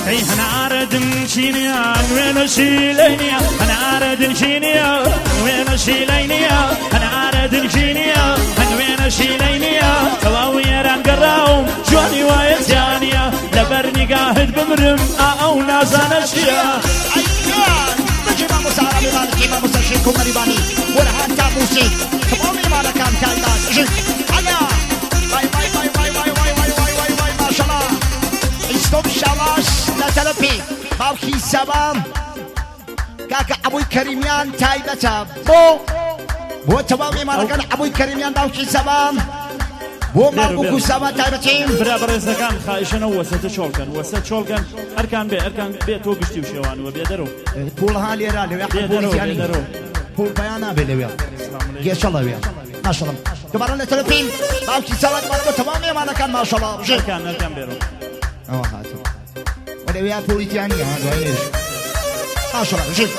اي هنعرض نشينيا وين شيلينيا هنعرض نشينيا وين شيلينيا هنعرض نشينيا وين شيلينيا تواوي رانقراو جواني ويزيانيا لبرني قاهد بمرم او نازانا شيا بجيبا مسارة بمالكي ما مساشيكم مريباني ورهان تابوسي تمامي مالا كان كايدان جيب عليا باي باي باي باي باي باي باي باي باي باي ما شاء الله استوب شواش لتلبي باوكي سبام كاكا ابوي كريميان تايبتا بو تمامي مالا كان ابوي كريميان باوكي سبام بو ما بوكو سبام تايبتين برابر ازدكان خايشنا وسط شولكن وسط شولكن اركان بي تو قشتي وشوان وبيدرو بول هالي رالي يا بيدرو بول بيانا بيلي يا شاء الله ويا ما شاء الله كبرنا التلفين باوكي سبام تمامي مالا كان ما شاء الله اركان بيرو هاتو ولا ويا بوليتياني هذا ايش ما شاء الله جيب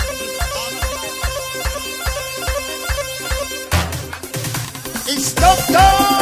استوب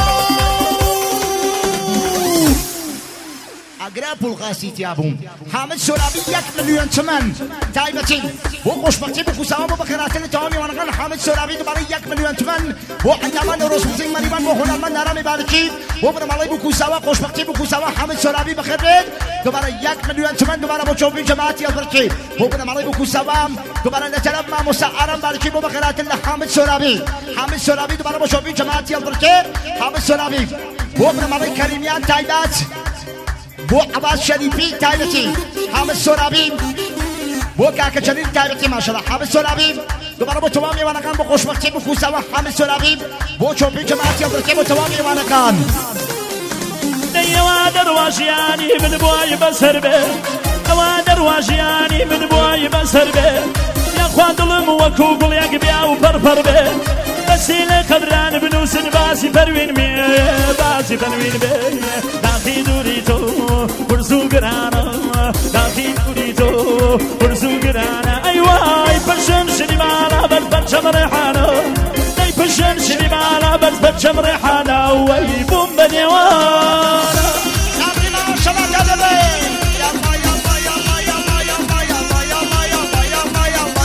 اقرب الغاسيت يا ابو حامد سرابي 1 مليون ثمن تايبتي وقش بكتي بكو سوا بكرات التومي وانا كان حامد سرابي دبري 1 مليون ثمن وحيامان رسوزين مريبان وهنا من نرمي باركي وبر مالي بكو سوا قش بكتي بكو سوا حامد سرابي بخير دبري 1 مليون ثمن دبر ابو شوبي جماعتي البركي وبر مالي بكو سوا دبر نتلم ما مسعرا باركي بكرات حامد سرابي دبر ابو شوبي جماعتي البركي حامد سرابي وبر مالي كريميان تايبات بو عباس شريفي تايبتي حامد سرابي بو كاكا جليل تايبتي ما شاء الله حامد سرابي دوباره بو تمامي وانا كان بو خوشبختي بو سوا حامد سرابي بو شوبي جماعتي بركي بو تمامي وانا كان ديوا درواجياني من بواي بسر به دوا درواجياني من بواي بسر به يا اخوان ظلم وكوكل يا قبيا وفرفر به بسيلة قدران بنوسن باسي فروين مي باسي فروين بي داخي دوريتو برزو قرانا داخي دوريتو برزو قرانا ايواي بشم شري مالا بشم ريحانا داي بشم شري مالا بشم ريحانا وي بوم بديوانا نابري ما شاء الله تدبي يلا يلا يلا يلا يلا يلا يلا يلا يلا يلا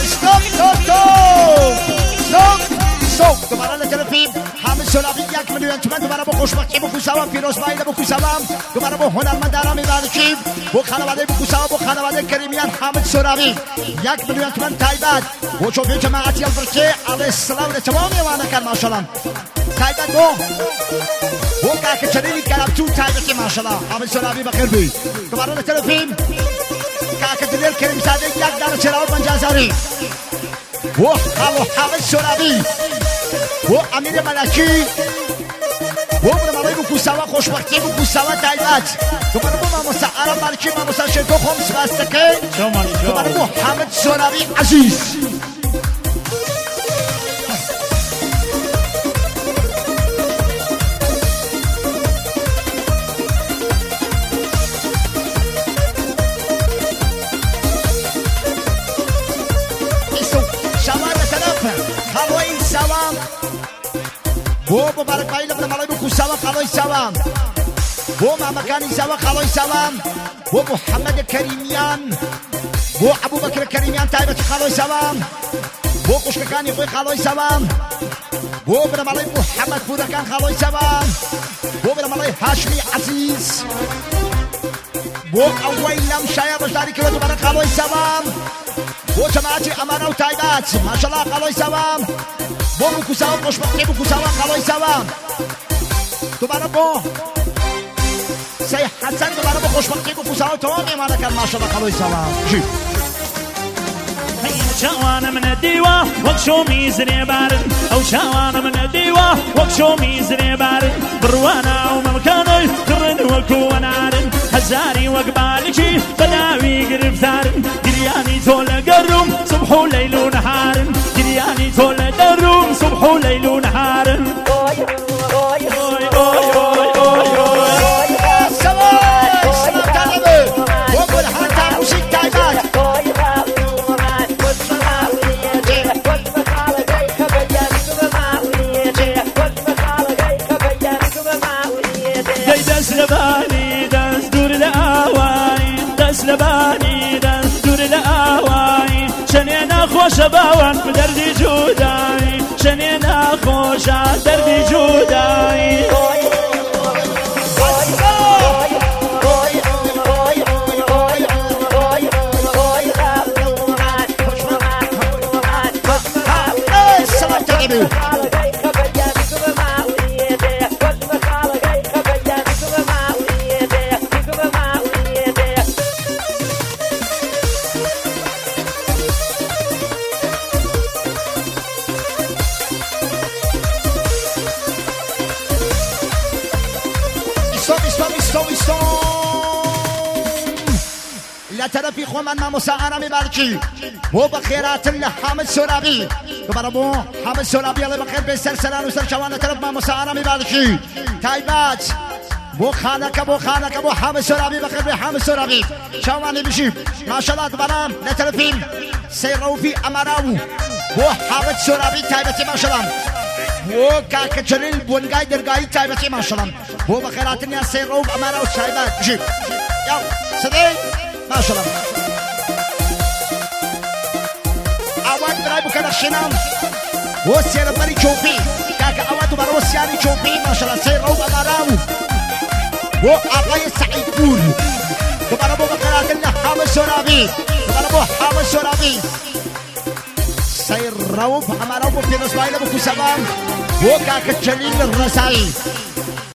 ستوب دوباره التلفين حامد سلافي 1 مليون تومان دوباره با خوشبختی بو سلام فیروز باید بو سلام دوباره با هنرمند آرامی بارکی بو خانواده بو سلام بو خانواده کریمیان حامد سلافی 1 مليون تومان تایبات بو چوبی جماعتی البرکی علی السلام و تمامی وانا کن ماشاءالله تایبات بو کاک چنینی کلام تو تایباتی ماشاءالله حامد سلافی بخیر بی دوباره التلفین کاک دلیل کریم زاده 1 دانه چراغ منجازاری بو حامد سلافی بو امیر ملکی بو برمالای بو سوا خوشبختی بو سوا تایبات دوباره بو ما مسعرم ملکی ما مساشر دو خمس بستکه دوباره بو حامد سلافی عزیز بو مبارک باید لبنه مالای بو سوا خالای سوام بو مامکانی سوا خالای سوام بو محمد کریمیان بو ابو بکر کریمیان تایبت خالای سوام بو قشککانی خوی خالای سوام بو بر مالای محمد پورکان خالای سوام بو بر مالای هاشمی عزیز بو اویلم شایا بشاری که دوباره خالای سوام بو جماعتی امانه و تایبت ماشاءالله خالای سوام بو کوساو خوشبختی بو کوساو خالای سوام دوباره بو سی حسن دوباره بو خوشبختی بو کوساو تمامی مانا کن ماشاءالله خالای سوام جی شاوانا من الديوة وكشو ميزري بارد او شاوانا من الديوة وكشو ميزري بارد بروانا وممكاني ترن وكو نارن هزاري وقبالكي بداوي قرب ثارن قرياني تولى قروم صبح وليل ونهار قرياني تولى قروم صبح وليل ونهار باشە باوان بدەردی جودایی شەنێ ناخۆشە دەردی جودایی طرفی خو من مساعرم بالکی و بخیرات الله حامد سرابی دوباره بو حامد سرابی الله بخیر به سرسران و سرشوان طرف من مساعرم بالکی تایبات بو خانه بو حامد سرابی بخیر به حامد سرابی شوانی بشی ماشاءالله دوباره لطرفیم سیروفی امراو بو حامد سرابی تایباتی ماشاءالله بو کاک جلیل بونگای درگاهی تایباتی ماشاءالله بو بخیرات الله سیروف امراو تایبات بشی یا صدای ما شاء الله اواد برای بکنه شنام و سیر بری چوبی کاک اواد برای سیاری چوبی ما شاء الله سیر رو ببراو و آقای سعید پور دوباره بو بقرات الله حامد سرابی دوباره بو حامد سرابی سیر رو بامراو بو پیروز بایل بو کسبان و کاک جلیل الرسایی